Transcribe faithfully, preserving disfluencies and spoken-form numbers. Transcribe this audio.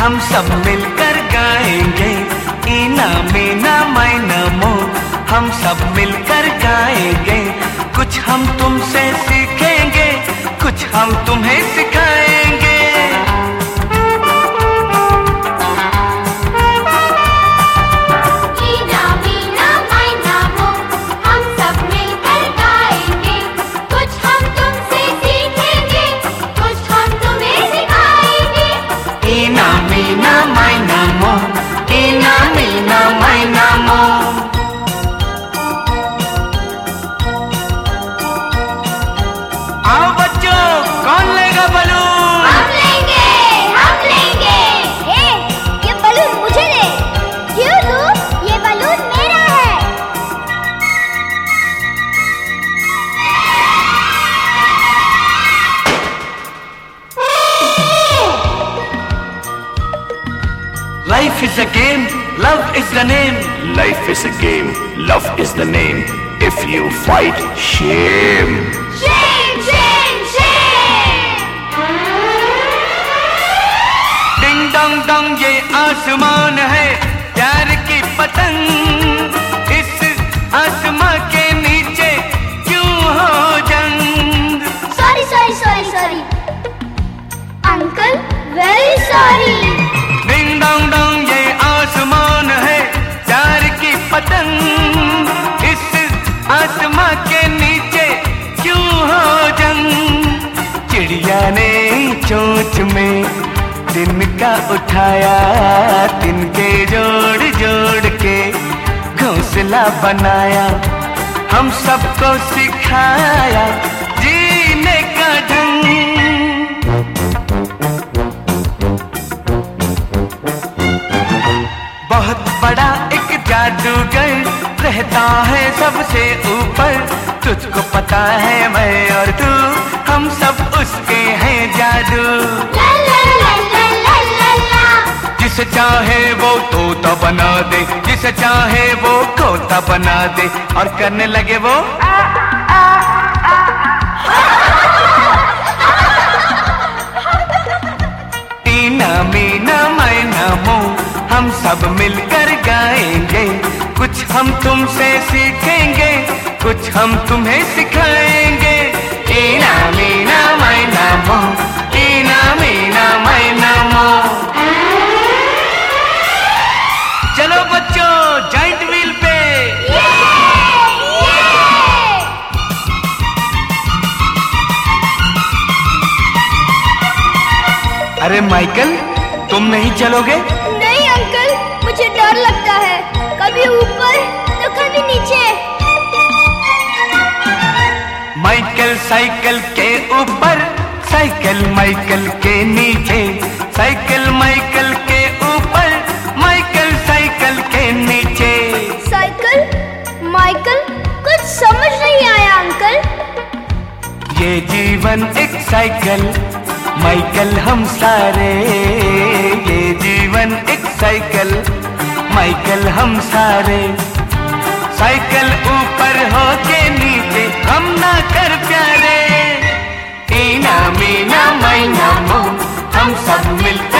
हम सब मिलकर गाएंगे। इना मीना माइना मो, हम सब मिलकर गाएंगे। कुछ हम तुमसे सीखेंगे, कुछ हम तुम्हें सिखाएंगे। Life is a game, love is the name. Life is a game, love is the name. If you fight, shame. Shame, shame, shame. Ding dong dong, ये आसमान है प्यार की पतंग। इस आसमां के नीचे क्यों हो जंग? Sorry, sorry, sorry, sorry. Uncle, very sorry. Ding dong dong, ये आसमान है प्यार की पतंग। इस आसमां के नीचे क्यों हो जंग? चिड़िया ने चोंच में दिन का उठाया, तिनके जोड़ जोड़ के घोंसला बनाया। हम सबको सिखाया जीने का ढंग। बहुत बड़ा एक जादूगर रहता है सबसे ऊपर। तुझको पता है मैं और तू, हम सब उसके हैं जादू। ला ला ला ला ला ला ला। जिसे चाहे वो तोता बना दे, जिसे चाहे वो खोता बना दे। और करने लगे वो आ, आ, आ, टीना मीना माइना मो, हम सब मिलकर गाएंगे। कुछ हम तुमसे सीखेंगे, कुछ हम तुम्हें सिखाएंगे। टीना मीना माइना मो, टीना मीना माइना मो। चलो बच्चों, जॉइंट व्हील पे। अरे माइकल, तुम नहीं चलोगे? नहीं अंकल, मुझे डर लगता है। कभी ऊपर तो कभी नीचे। माइकल साइकिल के ऊपर, साइकिल माइकल के नीचे। साइकिल माइकल के ऊपर, माइकल साइकिल के नीचे। साइकिल माइकल, कुछ समझ नहीं आया अंकल। ये जीवन एक साइकिल, माइकल हम सारे। ये जीवन एक साइकिल, माइकल हम सारे। साइकिल ऊपर हो के नीचे, हम ना कर प्यारे। टीना मीना माइना मो, हम सब मिलकर